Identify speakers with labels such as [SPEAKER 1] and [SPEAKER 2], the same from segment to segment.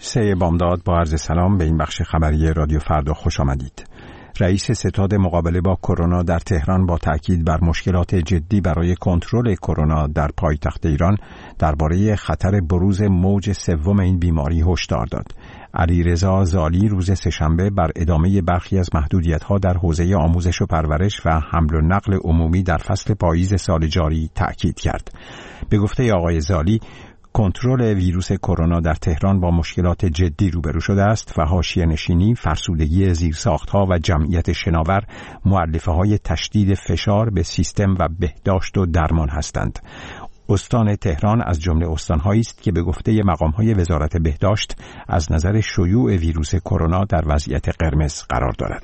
[SPEAKER 1] 3 بامداد با عرض سلام به این بخش خبری رادیو فردا خوش آمدید. رئیس ستاد مقابله با کرونا در تهران با تاکید بر مشکلات جدی برای کنترل کرونا در پایتخت ایران درباره خطر بروز موج سوم این بیماری هشدار داد. علیرضا زالی روز سه‌شنبه بر ادامه برخی از محدودیت‌ها در حوزه آموزش و پرورش و حمل و نقل عمومی در فصل پاییز سال جاری تأکید کرد. به گفته آقای زالی، کنترل ویروس کرونا در تهران با مشکلات جدی روبرو شده است و حاشیه‌نشینی، فرسودگی زیرساخت‌ها و جمعیت شناور مؤلفه‌های تشدید فشار به سیستم و بهداشت و درمان هستند. استان تهران از جمله استان‌هایی است که به گفته مقام‌های وزارت بهداشت از نظر شیوع ویروس کرونا در وضعیت قرمز قرار دارد.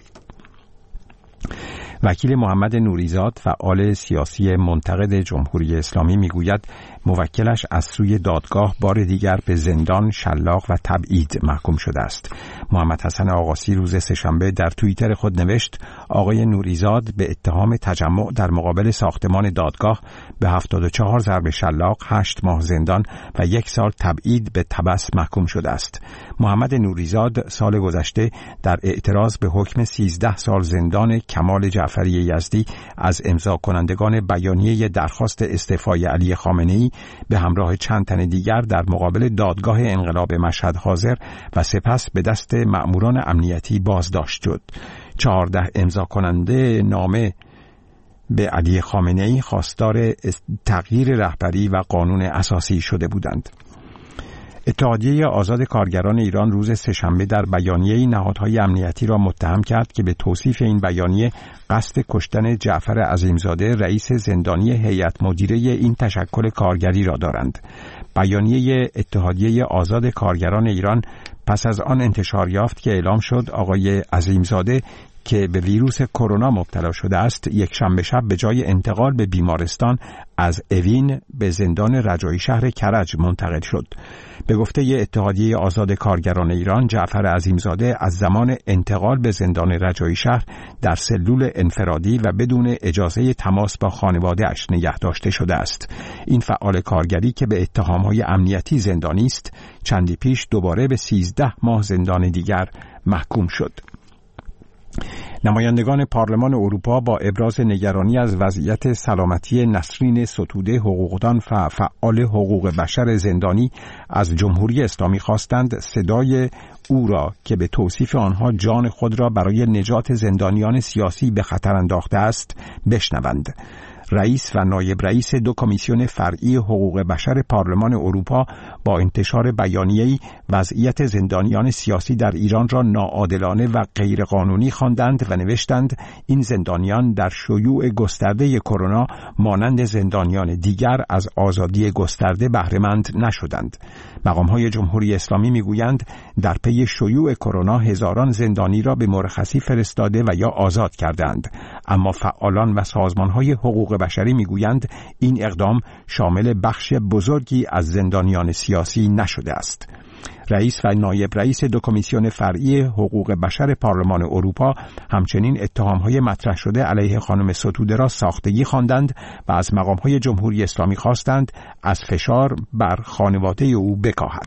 [SPEAKER 1] وکیل محمد نوریزاد، فعال سیاسی منتقد جمهوری اسلامی، میگوید موکلش از سوی دادگاه بار دیگر به زندان، شلاق و تبعید محکوم شده است. محمد حسن آقاسی روز سه‌شنبه در توییتر خود نوشت آقای نوریزاد به اتهام تجمع در مقابل ساختمان دادگاه به 74 ضرب شلاق، 8 ماه زندان و 1 سال تبعید به تبس محکوم شده است. محمد نوریزاد سال گذشته در اعتراض به حکم 13 سال زندان کمال جعفری یزدی از امضا کنندگان بیانیه درخواست استعفای علی خامنه‌ای به همراه چند تن دیگر در مقابل دادگاه انقلاب مشهد حاضر و سپس به دست مأموران امنیتی بازداشت شد. 14 امضا کننده نامه به علی خامنه‌ای خواستار تغییر رهبری و قانون اساسی شده بودند. اتحادیه آزاد کارگران ایران روز سه‌شنبه در بیانیه‌ای نهادهای امنیتی را متهم کرد که به توصیف این بیانیه قصد کشتن جعفر عظیمزاده، رئیس زندانی هیئت مدیره این تشکل کارگری را دارند. بیانیه اتحادیه آزاد کارگران ایران پس از آن انتشار یافت که اعلام شد آقای عظیمزاده که به ویروس کرونا مبتلا شده است، یک شنبه شب به جای انتقال به بیمارستان از اوین به زندان رجایی شهر کرج منتقل شد. به گفته اتحادیه آزاد کارگران ایران، جعفر عظیمزاده از زمان انتقال به زندان رجایی شهر در سلول انفرادی و بدون اجازه تماس با خانواده اش نگه داشته شده است. این فعال کارگری که به اتهام‌های امنیتی زندانی است، چندی پیش دوباره به 13 ماه زندان دیگر محکوم شد. نمایندگان پارلمان اروپا با ابراز نگرانی از وضعیت سلامتی نسرین ستوده، حقوقدان و فعال حقوق بشر زندانی، از جمهوری اسلامی خواستند صدای او را که به توصیف آنها جان خود را برای نجات زندانیان سیاسی به خطر انداخته است بشنوند. رئیس و نایب رئیس 2 کمیسیون فرعی حقوق بشر پارلمان اروپا با انتشار بیانیه‌ای وضعیت زندانیان سیاسی در ایران را ناعادلانه و غیرقانونی خواندند و نوشتند این زندانیان در شیوع گسترده کرونا مانند زندانیان دیگر از آزادی گسترده بهره مند نشدند. مقام‌های جمهوری اسلامی میگویند در پی شیوع کرونا هزاران زندانی را به مرخصی فرستاده و یا آزاد کردند، اما فعالان و سازمان‌های حقوق بشری میگویند این اقدام شامل بخش بزرگی از زندانیان سیاسی نشده است. رئیس و نایب رئیس 2 کمیسیون فرعی حقوق بشر پارلمان اروپا همچنین اتهام‌های مطرح شده علیه خانم ستوده را ساختگی خواندند و از مقام‌های جمهوری اسلامی خواستند از فشار بر خانواده او بکاهد.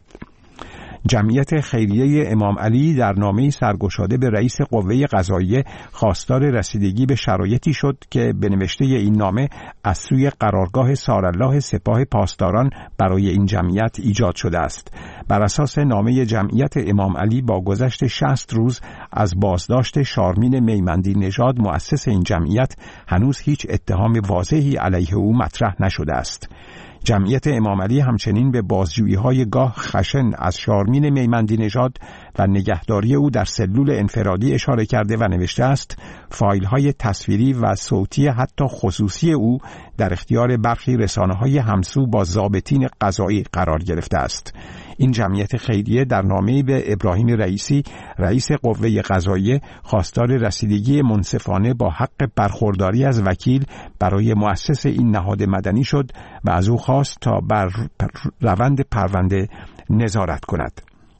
[SPEAKER 1] جمعیت خیریه امام علی در نامه‌ای سرگشاده به رئیس قوه قضاییه خواستار رسیدگی به شرایطی شد که به نوشته این نامه از سوی قرارگاه سارالله سپاه پاسداران برای این جمعیت ایجاد شده است. بر اساس نامه جمعیت امام علی با گذشت 60 روز از بازداشت شارمین میمندی نژاد مؤسس این جمعیت هنوز هیچ اتهام واضحی علیه او مطرح نشده است. جمعیت امام علی همچنین به بازجویی‌های گاه خشن از شارمین میمندی نژاد و نگهداری او در سلول انفرادی اشاره کرده و نوشته است فایل‌های تصویری و صوتی حتی خصوصی او در اختیار برخی رسانه‌های همسو با ضابطین قضایی قرار گرفته است. این جمعیت خیریه در نامه‌ای به ابراهیم رئیسی، رئیس قوه قضاییه، خواستار رسیدگی منصفانه با حق برخورداری از وکیل برای مؤسس این نهاد مدنی شد و از او خواست تا بر روند پرونده نظارت کند.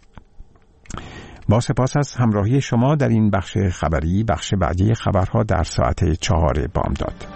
[SPEAKER 1] با سپاس از همراهی شما در این بخش خبری. بخش بعدی خبرها در ساعت 4 بامداد.